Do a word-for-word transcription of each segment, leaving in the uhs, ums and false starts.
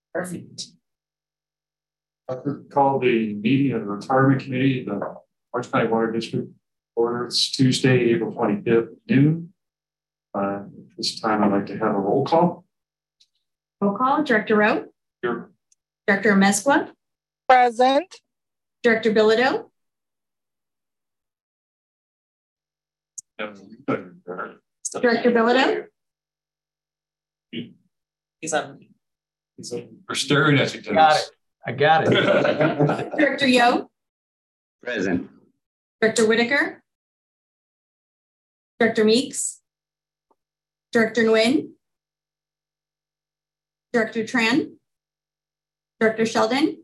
Perfect. I could call the meeting of the retirement committee, the Orange County Water District order. It's Tuesday, April twenty-fifth, noon. Uh, at this time, I'd like to have a roll call. Roll call. Director Rowe. Here. Director Amezcua. Present. Director Bilodeau. Director Bilodeau. He's on. He's on. We're staring at you. Got it. I got it. Director Yo. Present. Director Whitaker. Director Meeks. Director Nguyen. Director Tran. Director Sheldon.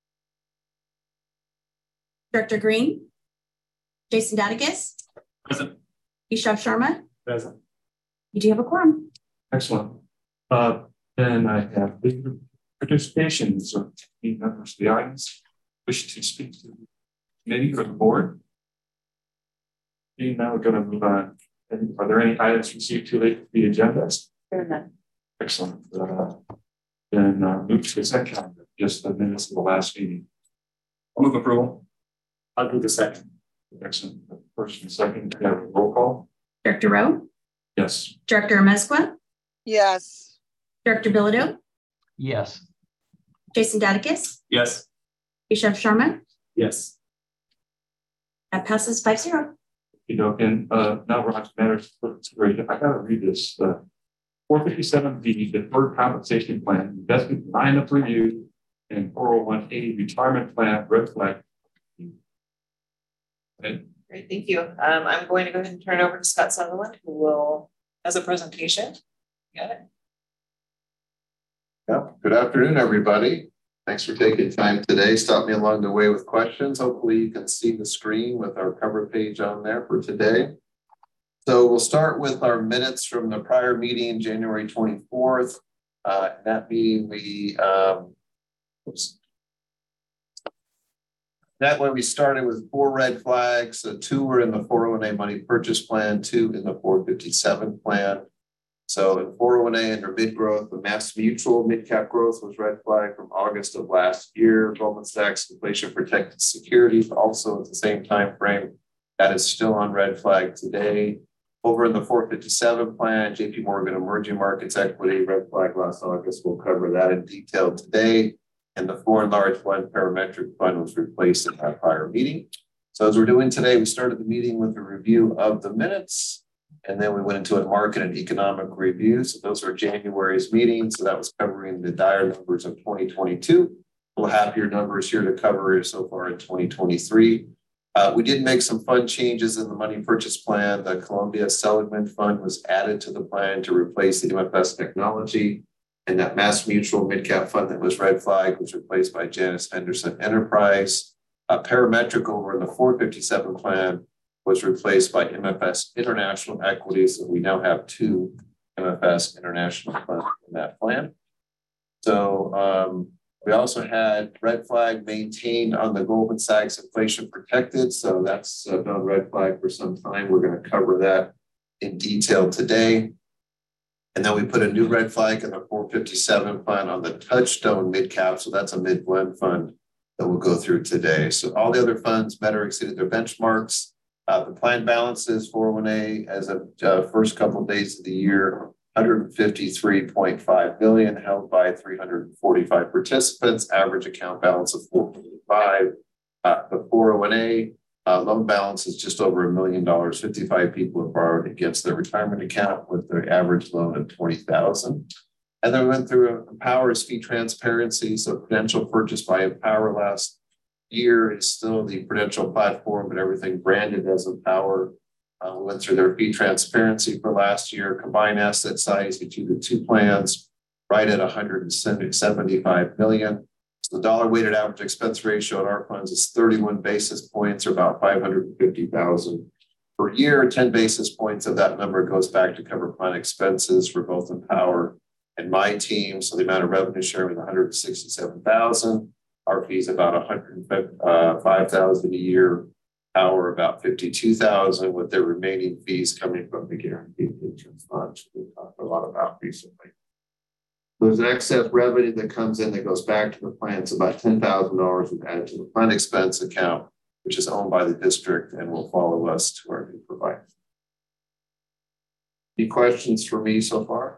Director Green. Jason Daticus. Present. Ishav Sharma. Present. You do have a quorum. Excellent. Uh, then I have the participations of any members of the audience wish to speak to the committee or the board. Okay, now we're going to move on. And are there any items received too late for the agenda? There are none. Excellent. Uh, then uh, move to the consent calendar, just the minutes of the last meeting. I'll move approval. I'll do the second. Excellent. First and second, we have a roll call. Director Rowe. Yes. Director Amezcua. Yes. Director Bilodeau. Yes. Jason Daticus. Yes. Ishav Sharma. Yes. That passes five zero. You know, and uh, now we're on to matters for consideration. I gotta read this. Uh, four fifty-seven B, deferred compensation plan, investment lineup review, and four oh one A retirement plan, red flag. Okay. Great, thank you. Um, I'm going to go ahead and turn it over to Scott Sutherland, who will has a presentation. Got it. Yeah. Good afternoon, everybody. Thanks for taking time today. Stop me along the way with questions. Hopefully you can see the screen with our cover page on there for today. So we'll start with our minutes from the prior meeting, January twenty-fourth. Uh, in that meeting, we, um, oops. That way we started with four red flags. So two were in the four oh one A money purchase plan, two in the four fifty-seven plan. So in four oh one A under mid growth, the Mass Mutual mid cap growth was red flag from August of last year. Goldman Sachs inflation protected securities also at the same time frame. That is still on red flag today. Over in the four fifty-seven plan, J P Morgan Emerging Markets Equity red flag last August. We'll cover that in detail today. And the foreign large fund parametric fund was replaced in our prior meeting. So as we're doing today, we started the meeting with a review of the minutes. And then we went into a market and economic review. So those are January's meetings. So that was covering the dire numbers of twenty twenty-two. We'll have your numbers here to cover so far in twenty twenty-three. Uh, we did make some fund changes in the money purchase plan. The Columbia Seligman Fund was added to the plan to replace the M F S technology. And that Mass Mutual mid-cap fund that was red flag was replaced by Janus Henderson Enterprise. Uh, parametric over in the four fifty-seven plan was replaced by M F S International Equities. So we now have two M F S International funds in that plan. So um, we also had red flag maintained on the Goldman Sachs inflation protected. So that's uh, been on red flag for some time. We're going to cover that in detail today. And then we put a new red flag in the four fifty-seven fund on the Touchstone mid cap. So that's a mid blend fund that we'll go through today. So all the other funds met or exceeded their benchmarks. Uh, the plan balances four oh one A as of uh, first couple of days of the year, one hundred fifty-three point five billion held by three hundred forty-five participants, average account balance of four point five. Uh, the four oh one A uh, loan balance is just over a million dollars. fifty-five people have borrowed against their retirement account with their average loan of twenty thousand. And then we went through Empower's fee transparency. So Prudential purchased by Empower last year is still the Prudential platform, but everything branded as Empower. Uh, we went through their fee transparency for last year, combined asset size between the two plans, right at one hundred seventy-five million. So the dollar weighted average expense ratio at our funds is thirty-one basis points, or about five hundred fifty thousand per year. ten basis points of that number goes back to cover plan expenses for both Empower and my team. So the amount of revenue sharing was one hundred sixty-seven thousand. Our fees about one hundred five thousand a year. Power about fifty-two thousand, with their remaining fees coming from the guaranteed insurance fund. We talked a lot about recently. There's an excess revenue that comes in that goes back to the plan. It's about ten thousand dollars we've added to the plan expense account, which is owned by the district and will follow us to our new provider. Any questions for me so far?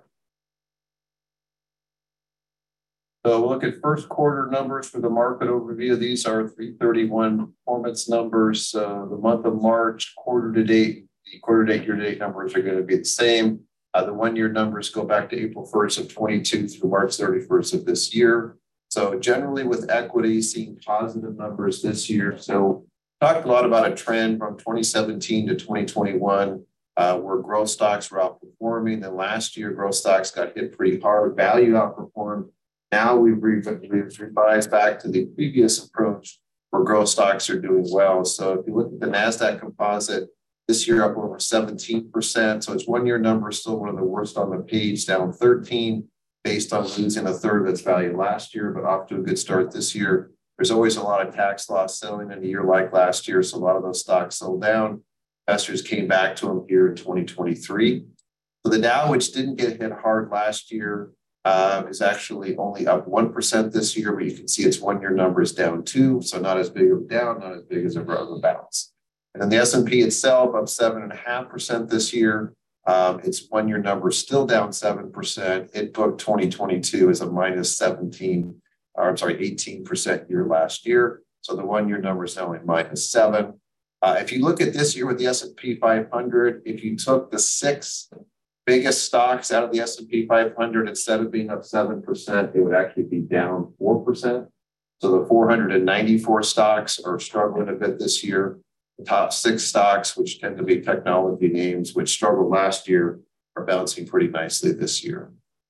So we'll look at first quarter numbers for the market overview. These are three thirty-one performance numbers. Uh, the month of March, quarter to date, the quarter to date, year to date numbers are going to be the same. Uh, the one-year numbers go back to April first of twenty-two through March thirty-first of this year. So generally with equity, seeing positive numbers this year. So talked a lot about a trend from twenty seventeen to twenty twenty-one, uh, where growth stocks were outperforming. Then last year, growth stocks got hit pretty hard. Value outperformed. Now we've, re we've revised back to the previous approach where growth stocks are doing well. So if you look at the NASDAQ composite, this year up over seventeen percent. So its one-year number is still one of the worst on the page, down thirteen, based on losing a third of its value last year, but off to a good start this year. There's always a lot of tax loss selling in a year like last year, so a lot of those stocks sold down. Investors came back to them here in twenty twenty-three. So the Dow, which didn't get hit hard last year, uh, is actually only up one percent this year, but you can see its one-year number is down two, so not as big of a down, not as big as a bounce. And then the S and P itself up seven point five percent this year. Um, its one-year number is still down seven percent. It booked twenty twenty-two as a minus seventeen, or I'm sorry, eighteen percent year last year. So the one-year number is only minus seven. Uh, if you look at this year with the S and P five hundred, if you took the six biggest stocks out of the S and P five hundred, instead of being up seven percent, it would actually be down four percent. So the four hundred ninety-four stocks are struggling a bit this year. The top six stocks, which tend to be technology names, which struggled last year, are bouncing pretty nicely this year.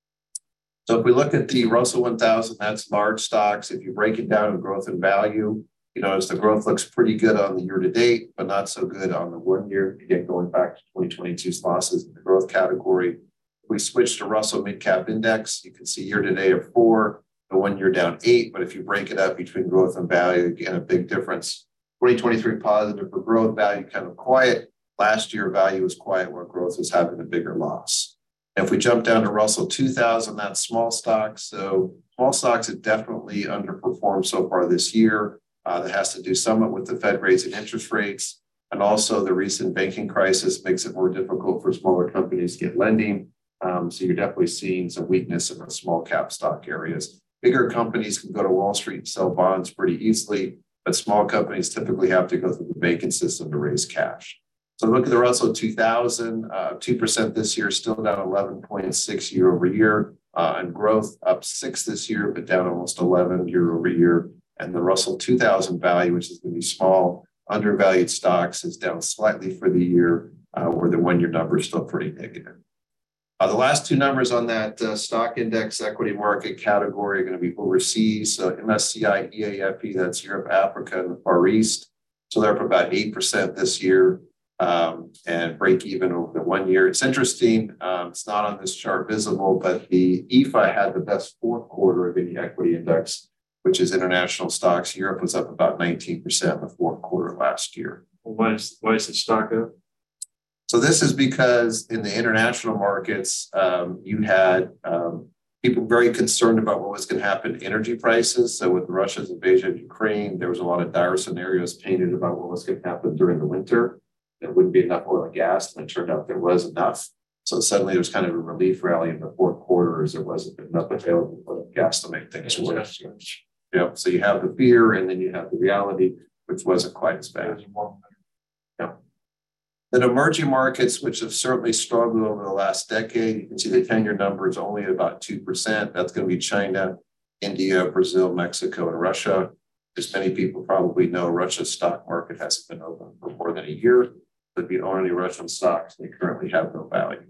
So if we look at the Russell one thousand, that's large stocks. If you break it down in growth and value, you notice the growth looks pretty good on the year to date, but not so good on the one year. Again, going back to twenty twenty-two's losses in the growth category. If we switch to Russell Midcap Index, you can see year to date of four, the one year down eight. But if you break it up between growth and value, again, a big difference. twenty twenty-three positive for growth, value kind of quiet. Last year, value was quiet where growth was having a bigger loss. And if we jump down to Russell two thousand, that's small stocks. So small stocks have definitely underperformed so far this year. Uh, that has to do somewhat with the Fed raising interest rates. And also the recent banking crisis makes it more difficult for smaller companies to get lending. Um, so you're definitely seeing some weakness in the small cap stock areas. Bigger companies can go to Wall Street and sell bonds pretty easily, but small companies typically have to go through the banking system to raise cash. So look at the Russell two thousand, uh, two percent this year, still down eleven point six year over year. Uh, and growth up six this year, but down almost eleven year over year. And the Russell two thousand value, which is going to be small, undervalued stocks, is down slightly for the year, uh, where the one-year number is still pretty negative. Uh, the last two numbers on that uh, stock index equity market category are going to be overseas. So M S C I E A F E, that's Europe, Africa, and the Far East. So they're up about eight percent this year, um, and break even over the one year. It's interesting. Um, it's not on this chart visible, but the E F I had the best fourth quarter of any equity index, which is international stocks. Europe was up about nineteen percent in the fourth quarter last year. Well, why is, why is the stock up? So this is because in the international markets, um, you had um, people very concerned about what was going to happen to energy prices. So with Russia's invasion of Ukraine, there was a lot of dire scenarios painted about what was going to happen during the winter. There wouldn't be enough oil and gas, and it turned out there was enough. So suddenly there was kind of a relief rally in the fourth quarter as there wasn't enough available oil and gas to make things worse. Yeah, so you have the fear and then you have the reality, which wasn't quite as bad. Yeah. Then emerging markets, which have certainly struggled over the last decade, you can see the ten-year number is only at about two percent. That's going to be China, India, Brazil, Mexico, and Russia. As many people probably know, Russia's stock market hasn't been open for more than a year. But if you own any Russian stocks, they currently have no value.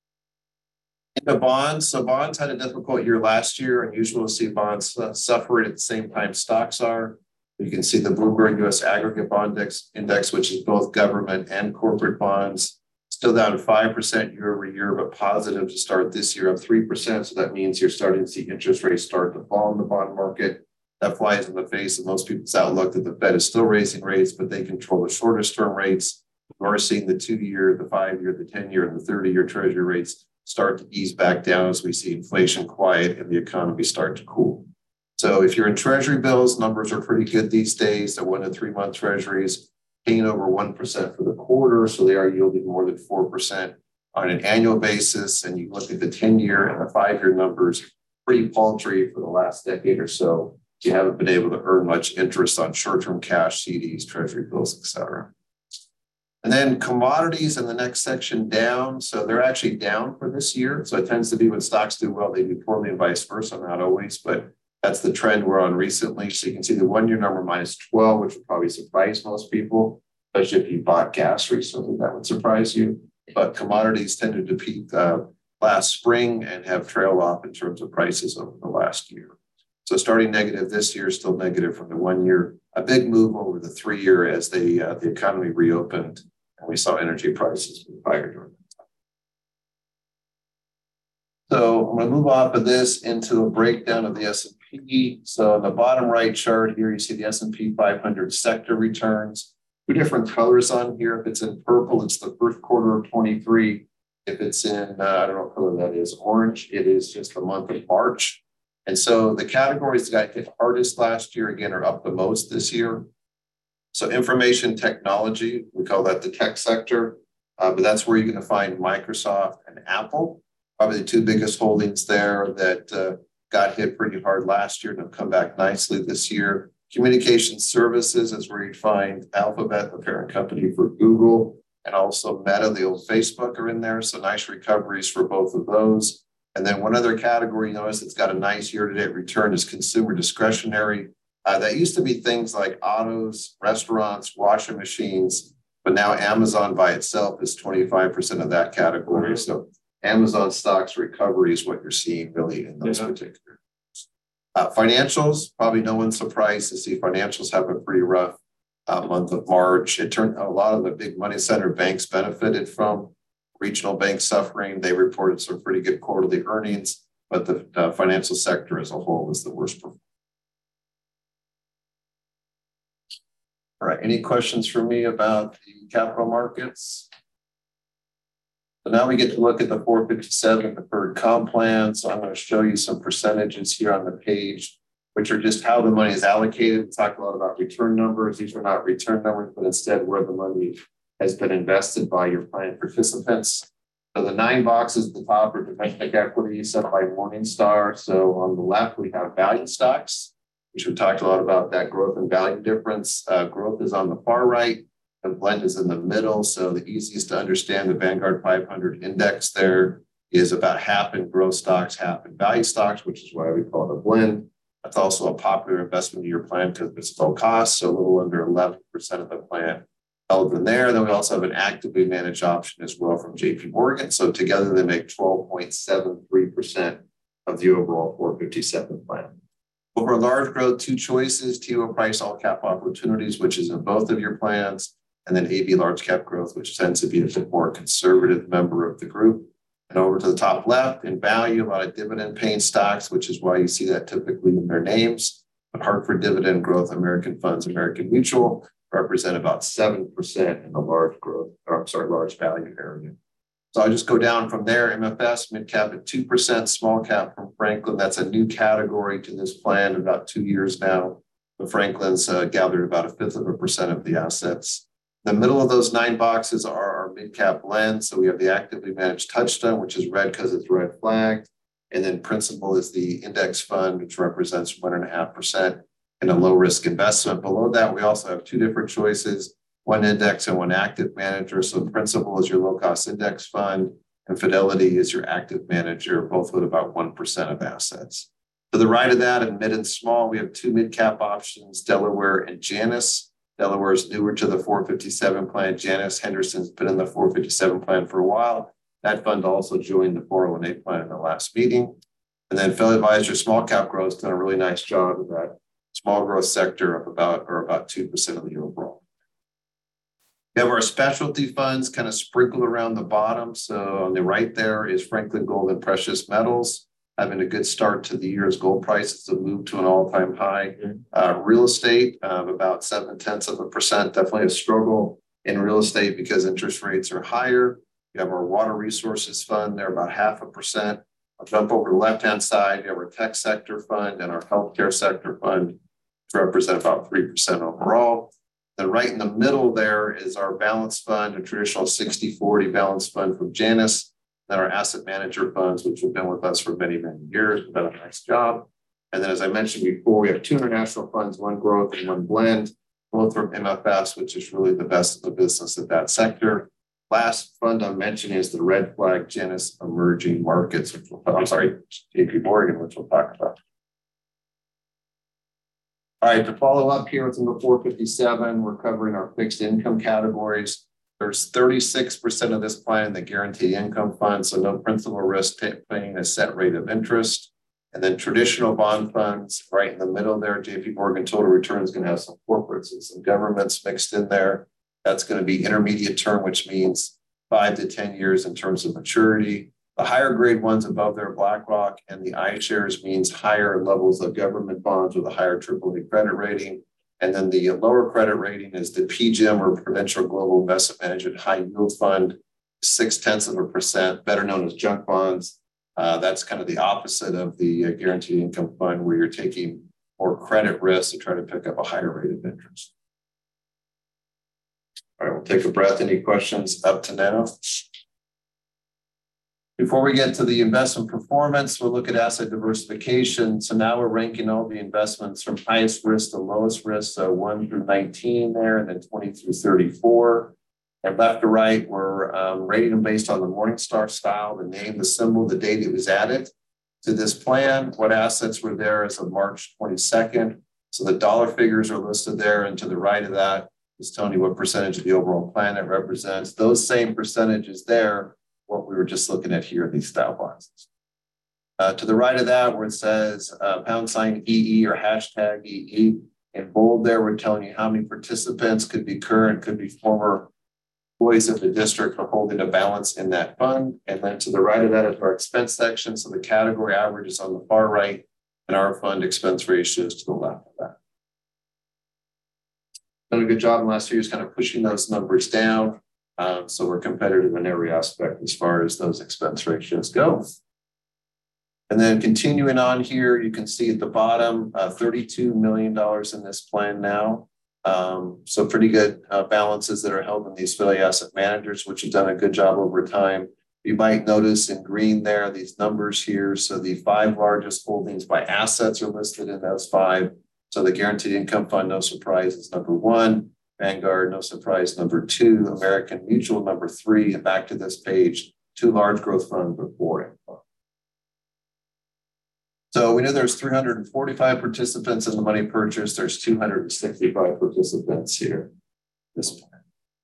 In the bonds, so bonds had a difficult year last year. Unusual to see bonds uh, suffer at the same time stocks are. You can see the Bloomberg U S Aggregate Bond Index, index, which is both government and corporate bonds, still down five percent year over year, but positive to start this year, up three percent. So that means you're starting to see interest rates start to fall in the bond market. That flies in the face of most people's outlook that the Fed is still raising rates, but they control the shortest term rates. We're seeing the two-year, the five-year, the ten-year, and the thirty-year Treasury rates start to ease back down as we see inflation quiet and the economy start to cool. So if you're in treasury bills, numbers are pretty good these days. The one to three month treasuries paying over one percent for the quarter. So they are yielding more than four percent on an annual basis. And you look at the ten year and the five year numbers, pretty paltry for the last decade or so. You haven't been able to earn much interest on short-term cash, C Ds, treasury bills, et cetera. And then commodities in the next section down. So they're actually down for this year. So it tends to be when stocks do well, they do poorly and vice versa, not always, but that's the trend we're on recently. So you can see the one-year number minus twelve, which would probably surprise most people, especially if you bought gas recently, that would surprise you. But commodities tended to peak uh, last spring and have trailed off in terms of prices over the last year. So starting negative this year, still negative from the one year, a big move over the three year as they, uh, the economy reopened and we saw energy prices move higher during that time. So I'm going to move off of this into a breakdown of the S and P. So in the bottom right chart here, you see the S and P five hundred sector returns. Two different colors on here. If it's in purple, it's the first quarter of twenty-three. If it's in, uh, I don't know what color that is, orange, it is just the month of March. And so the categories that got hit hardest last year, again, are up the most this year. So information technology, we call that the tech sector, uh, but that's where you're going to find Microsoft and Apple, probably the two biggest holdings there that uh, got hit pretty hard last year and have come back nicely this year. Communication services is where you find Alphabet, the parent company for Google, and also Meta, the old Facebook, are in there. So nice recoveries for both of those. And then one other category, you notice it's got a nice year-to-date return is consumer discretionary. Uh, that used to be things like autos, restaurants, washing machines, but now Amazon by itself is twenty-five percent of that category. So Amazon stocks recovery is what you're seeing really in those yeah. particular. Uh, financials, probably no one's surprised to see financials have a pretty rough uh, month of March. It turned a lot of the big money center banks benefited from regional banks suffering. They reported some pretty good quarterly earnings, but the uh, financial sector as a whole was the worst performer. All right, any questions for me about the capital markets? So now we get to look at the four fifty-seven deferred comp plan. So I'm going to show you some percentages here on the page, which are just how the money is allocated. We talk a lot about return numbers. These are not return numbers, but instead where the money has been invested by your plan participants. So the nine boxes at the top are domestic equity set by Morningstar. So on the left, we have value stocks, which we talked a lot about that growth and value difference. Uh, growth is on the far right. The blend is in the middle. So the easiest to understand, the Vanguard five hundred index there is about half in growth stocks, half in value stocks, which is why we call it a blend. That's also a popular investment in your plan because it's low cost. So a little under eleven percent of the plan held in there. Then we also have an actively managed option as well from J P Morgan. So together they make twelve point seven three percent of the overall four fifty-seven plan. Over large growth, two choices, T O price all cap opportunities, which is in both of your plans, and then A B large cap growth, which tends to be a bit more conservative member of the group. And over to the top left, in value, a lot of dividend paying stocks, which is why you see that typically in their names. But Hartford Dividend Growth, American Funds, American Mutual represent about seven percent in the large growth, or I'm sorry, large value area. So I'll just go down from there. M F S, mid cap at two percent, small cap from Franklin. That's a new category to this plan in about two years now. The Franklin's uh, gathered about a fifth of a percent of the assets. The middle of those nine boxes are our mid cap blend. So we have the actively managed Touchstone, which is red because it's red flagged. And then Principal is the index fund, which represents one and a half percent in a low risk investment. Below that, we also have two different choices, one index and one active manager. So Principal is your low cost index fund and Fidelity is your active manager, both with about one percent of assets. To the right of that, in mid and small, we have two mid cap options, Delaware and Janus. Delaware is newer to the four fifty-seven plan. Janus Henderson's been in the four fifty-seven plan for a while. That fund also joined the four oh one A plan in the last meeting. And then Fellow Advisor Small Cap Growth has done a really nice job of that small growth sector of about or about two percent of the overall. We have our specialty funds kind of sprinkled around the bottom. So on the right there is Franklin Gold and Precious Metals, having a good start to the year as gold prices have moved to an all-time high. Uh, real estate of uh, about seven tenths of a percent, definitely a struggle in real estate because interest rates are higher. You have our water resources fund, they're about half a percent. I'll jump over to the left-hand side, you have our tech sector fund and our healthcare sector fund, which represent about three percent overall. Then right in the middle there is our balance fund, a traditional sixty forty balance fund from Janus, then our asset manager funds, which have been with us for many, many years, done a nice job. And then, as I mentioned before, we have two international funds, one growth and one blend, both from M F S, which is really the best of the business at that sector. Last fund I'm mentioning is the Red Flag Janus Emerging Markets, which we'll talk, I'm sorry, J P Morgan, which we'll talk about. All right, to follow up here within the four fifty-seven, we're covering our fixed income categories. There's thirty-six percent of this plan in the guaranteed income fund, so no principal risk, paying a set rate of interest. And then traditional bond funds right in the middle there, J P Morgan total return is going to have some corporates and some governments mixed in there. That's going to be intermediate term, which means five to ten years in terms of maturity. The higher grade ones above there, BlackRock and the iShares, means higher levels of government bonds with a higher triple A credit rating. And then the lower credit rating is the P G I M or Prudential Global Investment Management High Yield Fund, six tenths of a percent, better known as junk bonds. Uh, that's kind of the opposite of the uh, guaranteed income fund, where you're taking more credit risk to try to pick up a higher rate of interest. All right, we'll take a breath. Any questions up to now? Before we get to the investment performance, we'll look at asset diversification. So now we're ranking all the investments from highest risk to lowest risk, so one through nineteen there, and then twenty through thirty-four. And left to right, we're um, rating them based on the Morningstar style, the name, the symbol, the date it was added to this plan, what assets were there as of March twenty-second. So the dollar figures are listed there, and to the right of that is telling you what percentage of the overall plan it represents. Those same percentages there, what we were just looking at here in these style boxes. Uh, to the right of that, where it says uh, pound sign E E or hashtag E E, in bold there, we're telling you how many participants could be current, could be former employees of the district for holding a balance in that fund. And then to the right of that is our expense section. So the category average is on the far right, and our fund expense ratio is to the left of that. Done a good job in the last few years kind of pushing those numbers down. Um, so we're competitive in every aspect as far as those expense ratios go. And then continuing on here, you can see at the bottom, uh, thirty-two million dollars in this plan now. Um, so pretty good uh, balances that are held in these Philly asset managers, which have done a good job over time. You might notice in green there, these numbers here. So the five largest holdings by assets are listed in those five. So the guaranteed income fund, no surprise, is number one. Vanguard, no surprise, number two. American Mutual, number three. And back to this page, two large growth funds before. So we know there's three hundred forty-five participants in the money purchase. There's two hundred sixty-five participants here. This plan.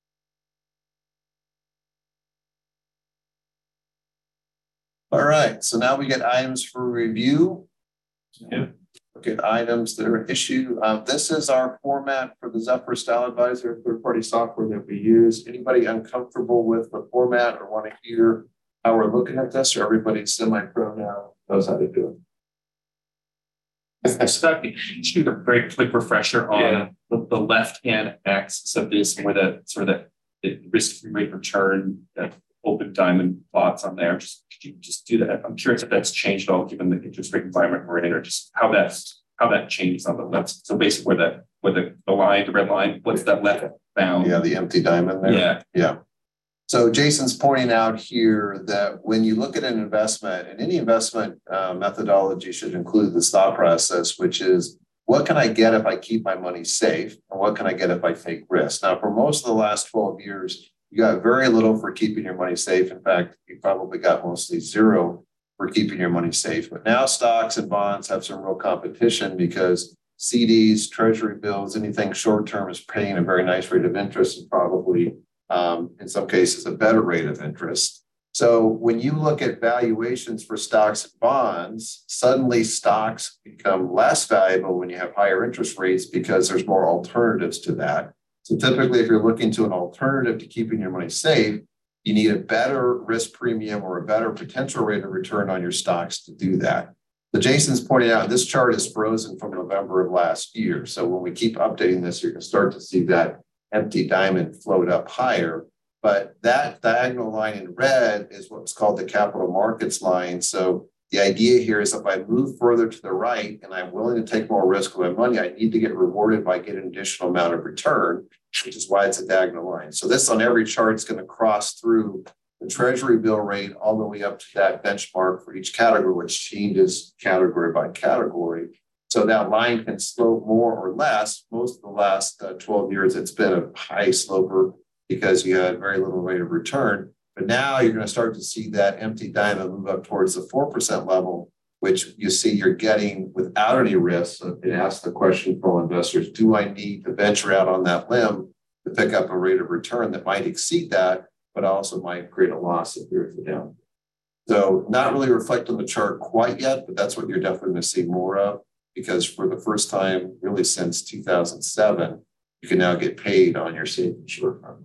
All right, so now we get items for review. Yeah. Look at items that are issued. Um, this is our format for the Zephyr Style Advisor, third-party software that we use. Anybody uncomfortable with the format or want to hear how we're looking at this, or everybody's semi-pro now knows how to do it? I thought you should do a very quick refresher on Yeah. the, the left-hand axis of this, where the sort of the, the risk-free rate return, that open diamond plots on there. Just could you just do that? I'm curious if that's changed at all given the interest rate environment we're in, or just how that's how that changes on the left. So basically, where the where the, the line, the red line, what's that left bound? Yeah, the empty diamond there. Yeah. Yeah. So Jason's pointing out here that when you look at an investment, and any investment uh, methodology should include this thought process, which is, what can I get if I keep my money safe? And what can I get if I take risks? Now, for most of the last twelve years, you got very little for keeping your money safe. In fact, you probably got mostly zero for keeping your money safe. But now stocks and bonds have some real competition because C Ds, treasury bills, anything short-term is paying a very nice rate of interest, and probably Um, in some cases, a better rate of interest. So when you look at valuations for stocks and bonds, suddenly stocks become less valuable when you have higher interest rates because there's more alternatives to that. So typically, if you're looking to an alternative to keeping your money safe, you need a better risk premium or a better potential rate of return on your stocks to do that. So Jason's pointing out this chart is frozen from November of last year. So when we keep updating this, you're going to start to see that empty diamond float up higher. But that diagonal line in red is what's called the capital markets line. So the idea here is if I move further to the right and I'm willing to take more risk with my money, I need to get rewarded by getting an additional amount of return, which is why it's a diagonal line. So this on every chart is going to cross through the treasury bill rate all the way up to that benchmark for each category, which changes category by category. So that line can slope more or less. Most of the last uh, twelve years, it's been a high sloper because you had very little rate of return. But now you're going to start to see that empty diamond move up towards the four percent level, which you see you're getting without any risk. So it asks the question for all investors, do I need to venture out on that limb to pick up a rate of return that might exceed that, but also might create a loss if there's a down? So not really reflected on the chart quite yet, but that's what you're definitely going to see more of, because for the first time really since two thousand seven, you can now get paid on your safe and short term.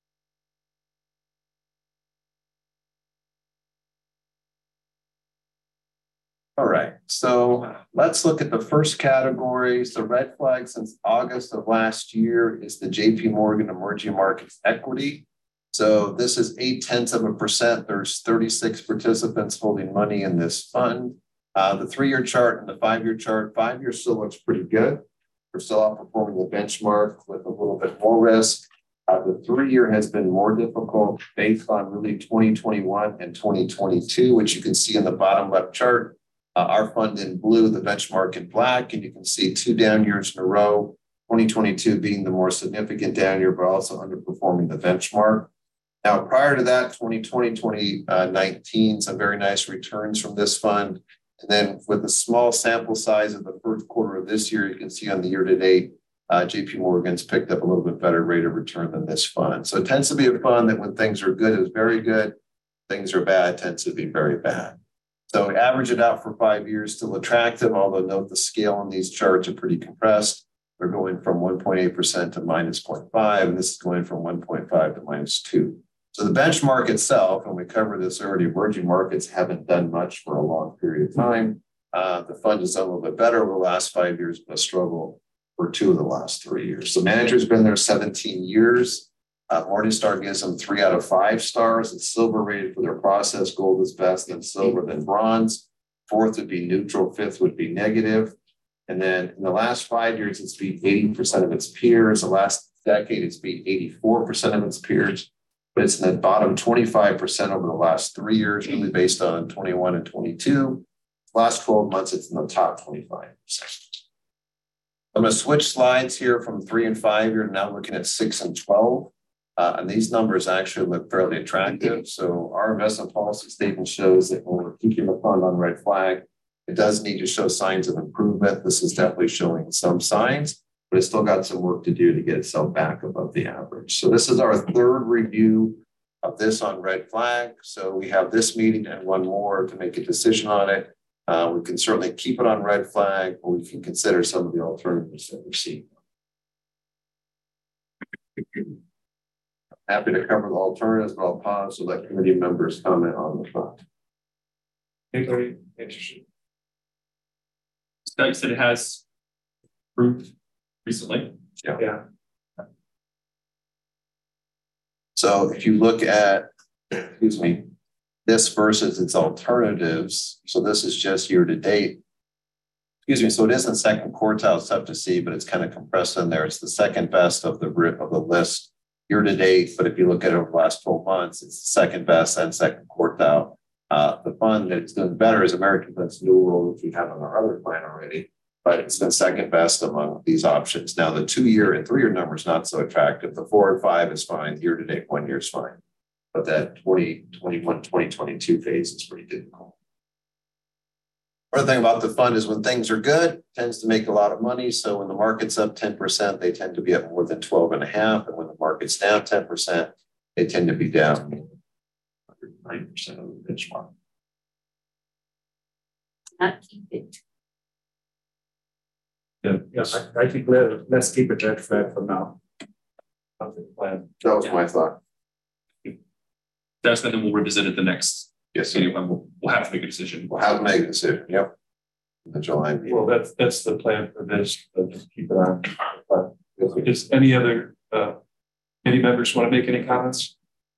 All right, so let's look at the first categories. The red flag since August of last year is the J P Morgan Emerging Markets Equity. So this is eight tenths of a percent. There's thirty-six participants holding money in this fund. Uh, the three-year chart and the five-year chart, five-year still looks pretty good. We're still outperforming the benchmark with a little bit more risk. Uh, the three-year has been more difficult based on really twenty twenty-one and twenty twenty-two, which you can see in the bottom left chart. Uh, our fund in blue, the benchmark in black, and you can see two down years in a row, twenty twenty-two being the more significant down year, but also underperforming the benchmark. Now, prior to that, twenty twenty, twenty nineteen, some very nice returns from this fund. And then with a small sample size of the first quarter of this year, you can see on the year to date, uh, J P Morgan's picked up a little bit better rate of return than this fund. So it tends to be a fund that when things are good is very good, things are bad, tends to be very bad. So average it out for five years, still attractive, although note the scale on these charts are pretty compressed. They're going from one point eight percent to minus zero point five, and this is going from one point five to minus two. So the benchmark itself, and we covered this already, emerging markets haven't done much for a long period of time. Uh, the fund has done a little bit better over the last five years, but a struggle for two of the last three years. The manager's been there seventeen years. Uh, Morningstar gives them three out of five stars. It's silver rated for their process. Gold is best, then silver, then bronze. Fourth would be neutral. Fifth would be negative. And then in the last five years, it's beat eighty percent of its peers. The last decade, it's beat eighty-four percent of its peers. But it's in the bottom twenty-five percent over the last three years, really based on twenty-one and twenty-two. Last twelve months, it's in the top twenty-five percent. I'm going to switch slides here from three and five year, now looking at six and twelve. Uh, and these numbers actually look fairly attractive. So our investment policy statement shows that when we're keeping the fund on red flag, it does need to show signs of improvement. This is definitely showing some signs, but it's still got some work to do to get itself back above the average. So this is our third review of this on red flag. So we have this meeting and one more to make a decision on it. Uh, we can certainly keep it on red flag, or we can consider some of the alternatives that we see. Happy to cover the alternatives, but I'll pause so let committee members comment on the fund. Anybody interested? Scott said it has improved recently. Yeah. Yeah. So if you look at, excuse me, this versus its alternatives, so this is just year to date. Excuse me, so it isn't second quartile, it's tough to see, but it's kind of compressed in there. It's the second best of the of the list year to date, but if you look at it over the last twelve months, it's the second best and second quartile. Uh, the fund that's doing better is American Defense New World, which we have on our other plan already, but it's been second best among these options. Now, the two-year and three-year numbers not so attractive. The four and five is fine. Year to date, one year is fine. But that twenty twenty-one, twenty twenty-two phase is pretty difficult. Other thing about the fund is when things are good, it tends to make a lot of money. So when the market's up ten percent, they tend to be up more than twelve and a half. And when the market's down ten percent, they tend to be down nine percent of the benchmark. Not keep it. Yeah, yes, I, I think let, let's keep it red flag for now. Plan. That was Yeah. my thought. That's then we'll revisit it the next Yes, sir. meeting when we'll, we'll have to make a decision. We'll have to make a decision. Yep. The July meeting. Well, that's that's the plan for this. But just keep it on. But is any other uh, any members want to make any comments?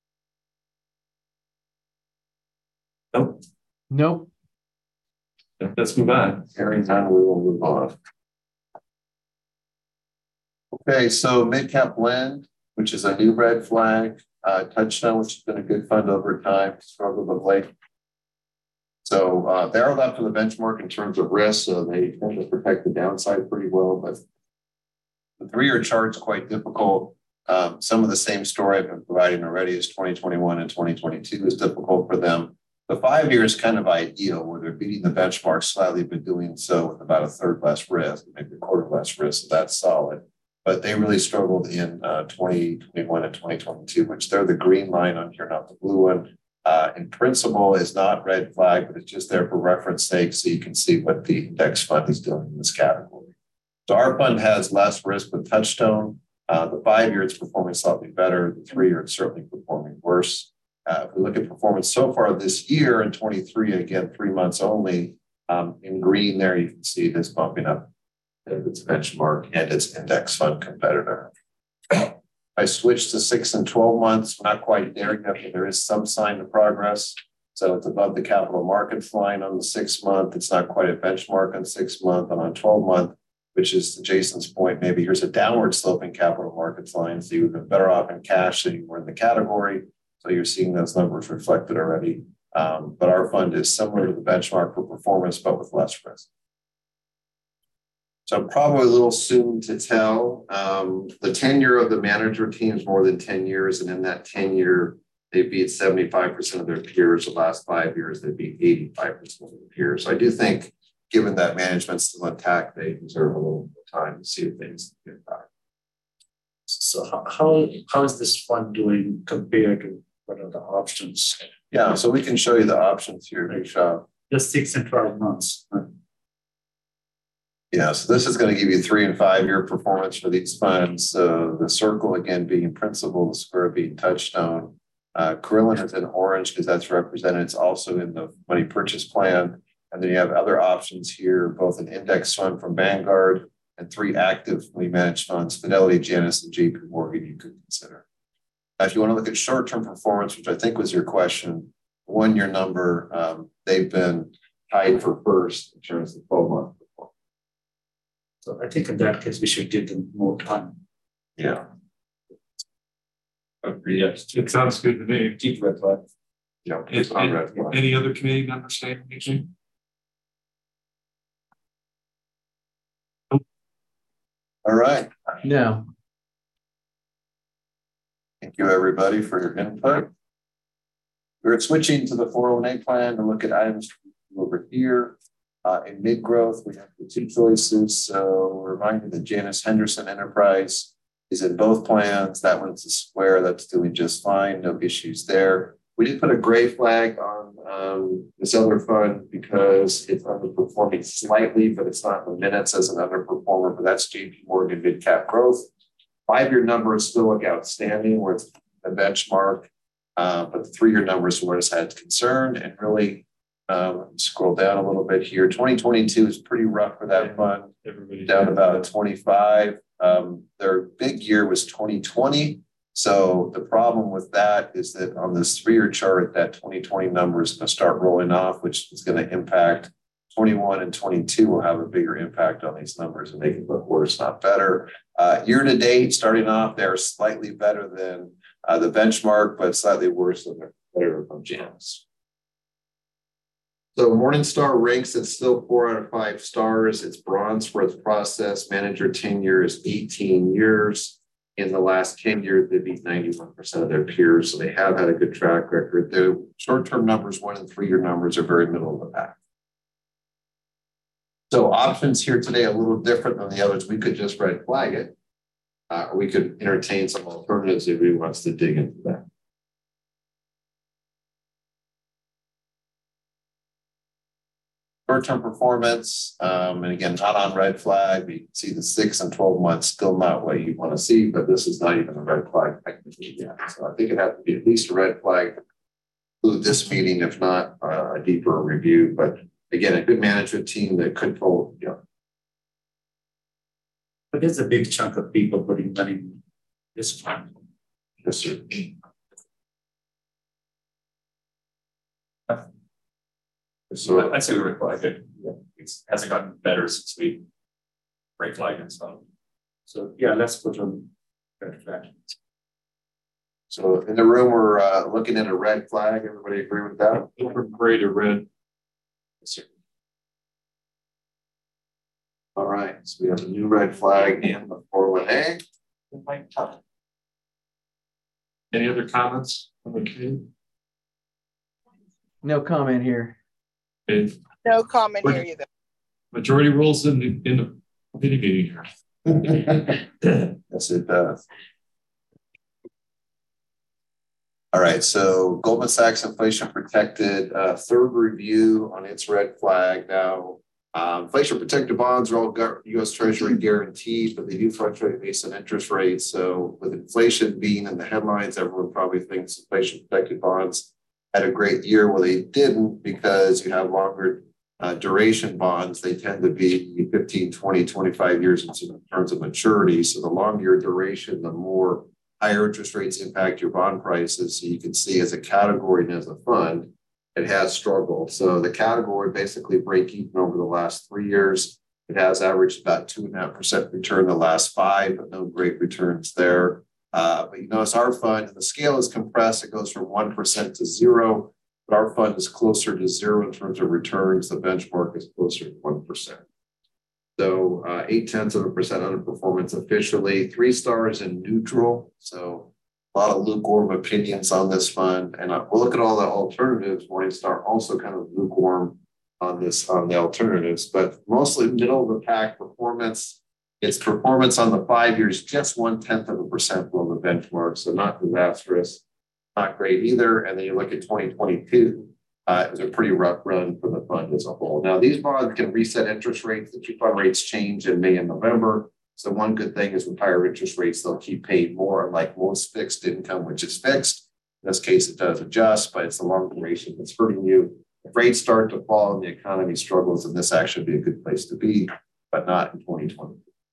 Nope. Nope. Let's move on. Hearing none, we will move on. Okay, so mid-cap blend, which is a new red flag, uh, Touchstone, which has been a good fund over time, struggled of late. So uh, they're left with the benchmark in terms of risk, so they tend to protect the downside pretty well, but the three-year chart's quite difficult. Um, some of the same story I've been providing already is twenty twenty-one and twenty twenty-two is difficult for them. The five-year is kind of ideal, where they're beating the benchmark slightly, but doing so with about a third less risk, maybe a quarter less risk, so that's solid. But they really struggled in uh, twenty twenty-one and twenty twenty-two, which they're the green line on here, not the blue one. Uh, in principle is not red flag, but it's just there for reference sake, so you can see what the index fund is doing in this category. So our fund has less risk with Touchstone. Uh, the five-year it's performing slightly better. The three-year it's certainly performing worse. Uh, if we look at performance so far this year in twenty-three, again, three months only, um, in green there, you can see it is bumping up its benchmark and its index fund competitor. I switched to six and twelve months, not quite there yet, but there is some sign of progress. So it's above the capital markets line on the six month. It's not quite a benchmark on six month, and on twelve month, which is to Jason's point, maybe here's a downward sloping capital markets line. So you've been better off in cash than you were in the category. So you're seeing those numbers reflected already. Um, but our fund is similar to the benchmark for performance, but with less risk. So probably a little soon to tell. Um, the tenure of the manager team is more than ten years. And in that tenure, they beat seventy-five percent of their peers. The last five years, they beat eighty-five percent of their peers. So I do think, given that management's still intact, they deserve a little more time to see if things get back. So how, how, how is this fund doing compared to what are the options? Yeah, so we can show you the options here, Vishal. Just six and twelve months. Right? Yeah, so this is going to give you three and five year performance for these funds. Uh, the circle again being principal, the square being Touchstone. Uh, Carillon is in orange because that's represented. It's also in the money purchase plan. And then you have other options here, both an index fund from Vanguard and three actively managed funds, Fidelity, Janus, and J P Morgan you could consider. Now, if you want to look at short-term performance, which I think was your question, one-year number, um, they've been tied for first in terms of twelve month performance. So I think in that case, we should give them more time. Yeah. Agree, yes. It sounds good to me. Keep red flag. Yeah. Is, on red flag. any other committee members say anything? All right. No. Thank you, everybody, for your input. We're switching to the four oh one A plan to look at items over here. Uh, in mid-growth, we have the two choices. So we're reminded that Janus Henderson Enterprise is in both plans. That one's a square that's doing just fine. No issues there. We did put a gray flag on um, this other fund because it's underperforming slightly, but it's not in the minutes as an underperformer, but that's J P Morgan mid-cap growth. Five-year number is still like outstanding where it's a benchmark, uh, but the three-year number is where it's had concern. And really, um, scroll down a little bit here. twenty twenty-two is pretty rough for that fund. Everybody down about a twenty-five. Um, their big year was twenty twenty. So the problem with that is that on this three-year chart, that twenty twenty number is going to start rolling off, which is going to impact twenty-one and twenty-two will have a bigger impact on these numbers and make it look worse, not better. Uh, year to date, starting off, they're slightly better than uh, the benchmark, but slightly worse than their competitor from Janus. So Morningstar ranks it still four out of five stars. It's bronze for its process. Manager tenure is eighteen years. In the last ten years, they beat ninety-one percent of their peers. So they have had a good track record. Their short-term numbers, one and three-year numbers are very middle of the pack. So options here today are a little different than the others. We could just red flag it. Uh, or we could entertain some alternatives if anybody wants to dig into that. Short-term performance, um, and again, not on red flag. You can see the six and twelve months still not what you want to see, but this is not even a red flag technically yet. So I think it has to be at least a red flag to include this meeting, if not uh, a deeper review. But again, a good management team that could hold, you know. But there's a big chunk of people putting money in this fund. Yes, sir. So I'd say we red flag it. It hasn't gotten better since we red flag and stuff. So, yeah, let's put on red flag. So in the room, we're uh, looking at a red flag. Everybody agree with that? From gray to red. All right, so we have a new red flag in the four oh one A. Any other comments from the committee? No comment here. Okay, No comment here either. majority rules in the, in the committee meeting here. Yes, it does. All right, so Goldman Sachs inflation protected, uh, third review on its red flag. Now, um, inflation protected bonds are all got U S Treasury guaranteed, but they do fluctuate based on interest rates. So with inflation being in the headlines, everyone probably thinks inflation protected bonds had a great year. Well, they didn't, because you have longer uh, duration bonds. They tend to be fifteen, twenty, twenty-five years in terms of maturity. So the longer your duration, the more higher interest rates impact your bond prices. So you can see as a category and as a fund, it has struggled. So the category basically break even over the last three years. It has averaged about two and a half percent return the last five, but no great returns there. Uh, but you notice our fund, the scale is compressed. It goes from one percent to zero, but our fund is closer to zero in terms of returns. The benchmark is closer to one percent. So uh, eight tenths of a percent underperformance officially, three stars in neutral. So a lot of lukewarm opinions on this fund. And uh, we'll look at all the alternatives. Morningstar also kind of lukewarm on this, on the alternatives, but mostly middle of the pack performance. Its performance on the five years, just one tenth of a percent below the benchmark. So not disastrous, not great either. And then you look at twenty twenty-two. Uh, it was a pretty rough run for the fund as a whole. Now, these bonds can reset interest rates. The two fund rates change in May and November. So one good thing is with higher interest rates, they'll keep paying more, unlike most fixed income, which is fixed. In this case, it does adjust, but it's the long duration that's hurting you. If rates start to fall and the economy struggles, then this actually be a good place to be, but not in twenty twenty.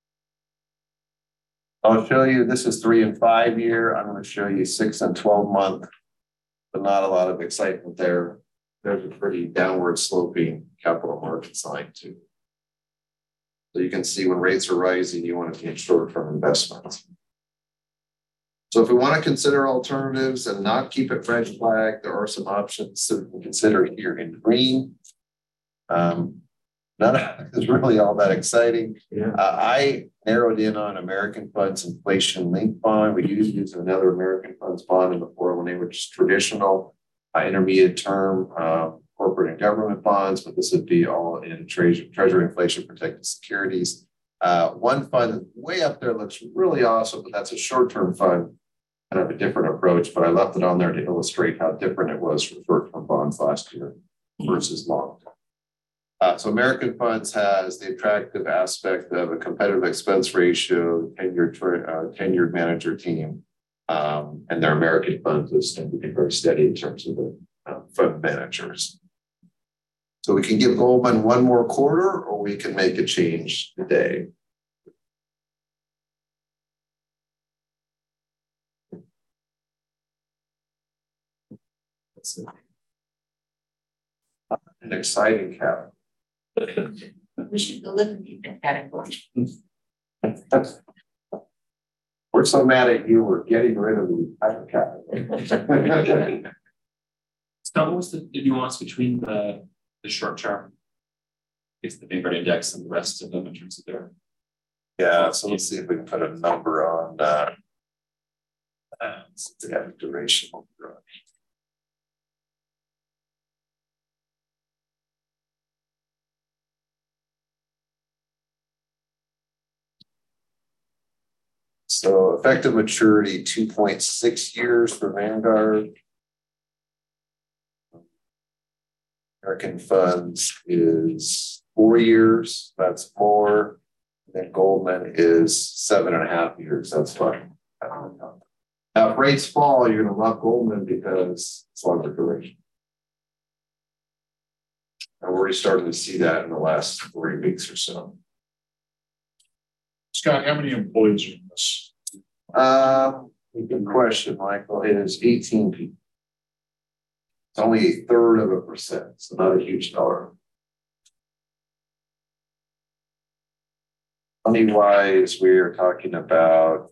I'll show you, this is three and five year. I'm going to show you six and twelve month, but not a lot of excitement there. There's a pretty downward sloping capital markets line too. So you can see when rates are rising, you want to take short-term investments. So if we want to consider alternatives and not keep it red flag, there are some options that we can consider here in green. Um, none of it is really all that exciting. Yeah. Uh, I narrowed in on American Funds inflation linked bond. We use use another American Funds bond in the four oh one A, which is traditional. Uh, intermediate term uh, corporate and government bonds, but this would be all in treasury, treasury inflation protected securities. Uh, one fund way up there looks really awesome, but that's a short-term fund, kind of a different approach, but I left it on there to illustrate how different it was for short-term bonds last year versus long-term. Uh, so American Funds has the attractive aspect of a competitive expense ratio, tenured, uh, tenured manager team. Um, and their American funds is tend to be very steady in terms of the uh, fund managers. So we can give Goldman one more quarter, or we can make a change today. That's an exciting cap. We should eliminate that category. We're so mad at you, we're getting rid of the entire category. So what was the, the nuance between the, the short term, it's the Vanguard index and the rest of them in terms of their? Yeah, so let's see if we can put a number on uh, uh the duration. So effective maturity, two point six years for Vanguard. American Funds is four years, that's more. And Goldman is seven and a half years, that's fine. Now, if rates fall, you're going to love Goldman because it's longer duration. And we're already starting to see that in the last three weeks or so. Scott, how many employees are in this? Um, good question, Michael. It is eighteen people. It's only a third of a percent, so not a huge dollar. Money wise, we are talking about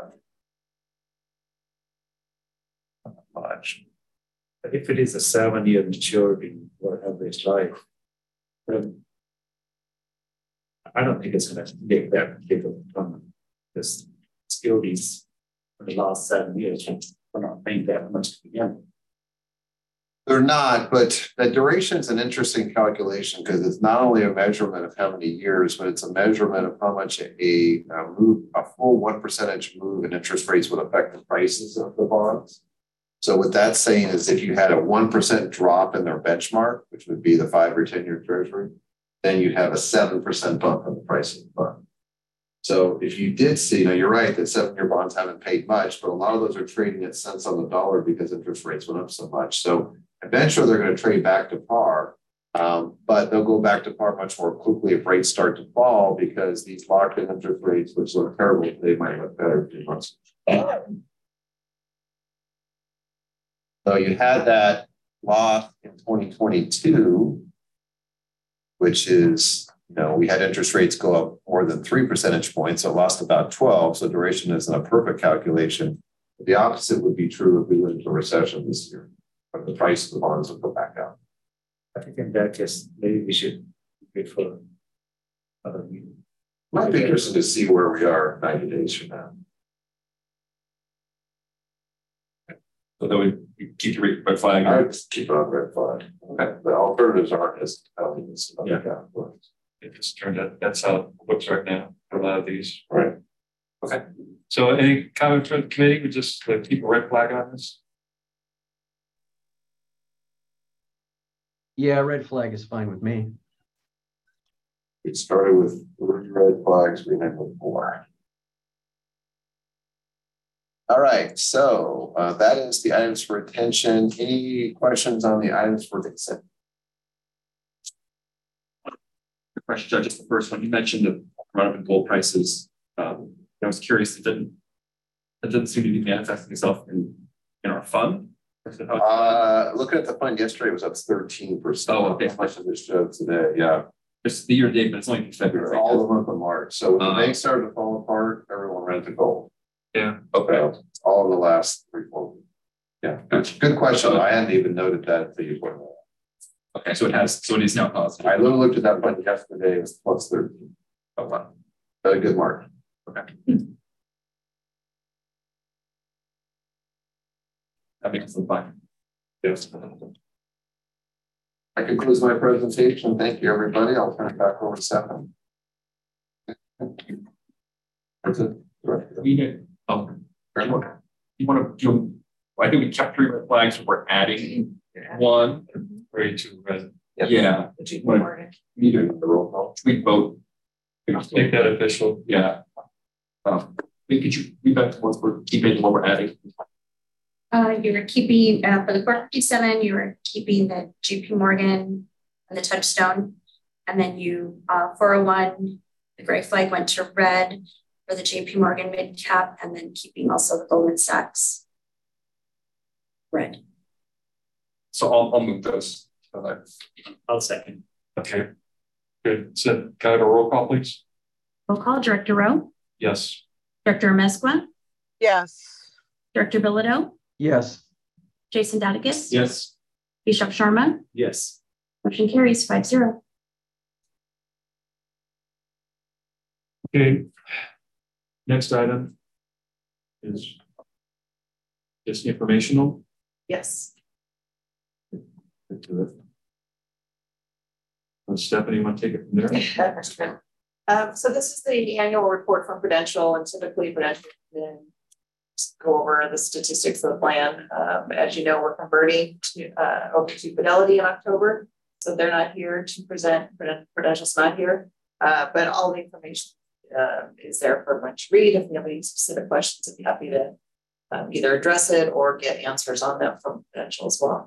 not much. If it is a seven year maturity or average life, then I don't think it's gonna make that big of a ton. This securities for the last seven years, we're not paying that much to begin with. They're not, but the duration is an interesting calculation because it's not only a measurement of how many years, but it's a measurement of how much a, a move, a full one percentage move in interest rates would affect the prices of the bonds. So what that's saying is if you had a one percent drop in their benchmark, which would be the five or ten year treasury, then you have a seven percent bump in the price of the bond. So if you did see, you know, you're right that seven year bonds haven't paid much, but a lot of those are trading at cents on the dollar because interest rates went up so much. So eventually they're going to trade back to par, um, but they'll go back to par much more quickly if rates start to fall because these locked in interest rates, which look terrible, they might look better in two months. So you had that loss in twenty twenty-two, which is, you know, we had interest rates go up more than three percentage points, so it lost about twelve. So duration isn't a perfect calculation. The opposite would be true if we went into a recession this year, but the price of the bonds would go back up. I think in that case, maybe we should wait for other meeting. Might be interesting to see where we are ninety days from now. So that we we keep the red flag. I would keep it on red flag. Okay. The alternatives aren't as compelling as other Yeah. categories. It just turned out that's how it looks right now for a lot of these. Right. Okay. So any comments from the committee? We just uh, keep a red flag on this. Yeah, red flag is fine with me. It started with three red flags, we ended with four. All right, so uh, that is the items for attention. Any questions on the items for consent? The question, Judge, is the first one. You mentioned the run up in gold prices. Um, I was curious, it didn't it didn't seem to be manifesting itself in, in our fund. Uh, looking at the fund yesterday, it was up thirteen percent. Oh, okay. How much of this showed today? Yeah. It's the year to date, but it's only February. All the month of March. So when the Uh, bank started to fall apart, everyone ran to gold. Yeah. Okay. It's all in the last three, four weeks. Yeah. Good, good question. I hadn't even noted that until you pointed it out. Okay, so it has, so it is now positive. I literally looked at that fund yesterday, it was plus thirteen. Oh, wow. A good mark. Okay. That makes it fine. Yes. That concludes my presentation. Thank you, everybody. I'll turn it back over to Stefan. That's it. We did, um, you want to do, I think we kept three red flags, so we're adding one. Ready to res- Yeah, The J P Morgan. You do the roll call. we vote. make that official. Yeah. Um, could you, we bet once we're keeping what we're adding. Uh, you were keeping, uh, for the four fifty-seven, you were keeping the J P Morgan and the Touchstone. And then you, uh, four oh one, the gray flag went to red for the J P Morgan mid cap, and then keeping also the Goldman Sachs red. So I'll, I'll move those. Uh, I'll second. Okay. Good. So can I have a roll call, please? Roll call, Director Rowe, Yes. Director Amezcua, Yes. Director Bilodeau, Yes. Jason Daticus, Yes. Bishop Sharma. Yes. Motion carries five zero. Okay. Next item is just informational. Yes. Into it. Uh, Stephanie, you want to take it from there? Um, so this is the annual report from Prudential, and typically Prudential then go over the statistics of the plan. Um, as you know, we're converting to uh, over to Fidelity in October, so they're not here to present. Prudential's not here, uh, but all the information uh, is there for everyone to read. If you have any specific questions, I'd be happy to um, either address it or get answers on them from Prudential as well.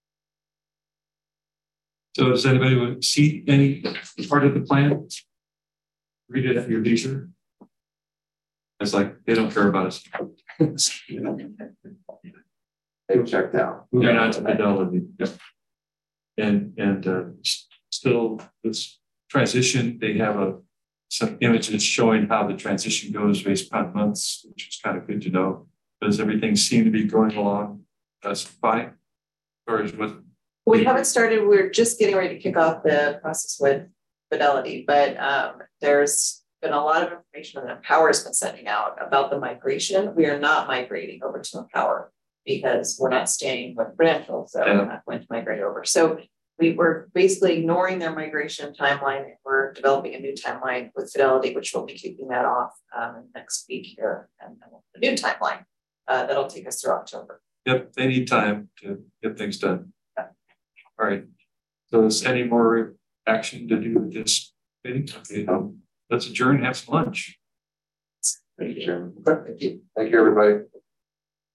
So does anybody see any part of the plan? Read it at your leisure. It's like they don't care about us. They've checked out. moving on to Fidelity. Yep. And, and, uh, s- still this transition, they have a, some images showing how the transition goes based upon months, which is kind of good to know. Does everything seem to be going along just fine? Or is what? We haven't started, we're just getting ready to kick off the process with Fidelity, but um, there's been a lot of information that Empower has been sending out about the migration. We are not migrating over to Empower because we're not staying with Prudential, so Yeah. we're not going to migrate over. So we were basically ignoring their migration timeline, and we're developing a new timeline with Fidelity, which we'll be kicking that off um, next week here, and then a new timeline uh, that'll take us through October. Yep, they need time to get things done. All right. So is any more action to do with this meeting? Okay, um, let's adjourn and have some lunch. Thank you, Chairman. Thank you. Thank you, everybody.